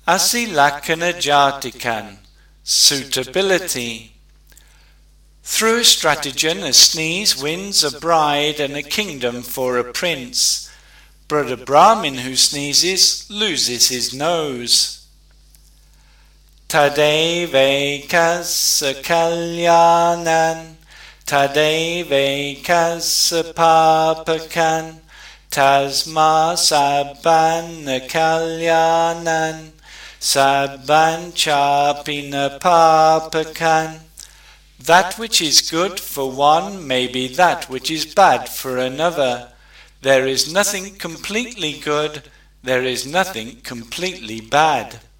Asilakana Jatikan, suitability. Through a stratagem a sneeze wins a bride and a kingdom for a prince, but a Brahmin who sneezes loses his nose. Tadevekasa kalyanan, tadevekasa papakan, tasma sabban kalyanan, sabban chapina papakan. That which is good for one may be that which is bad for another. There is nothing completely good, there is nothing completely bad.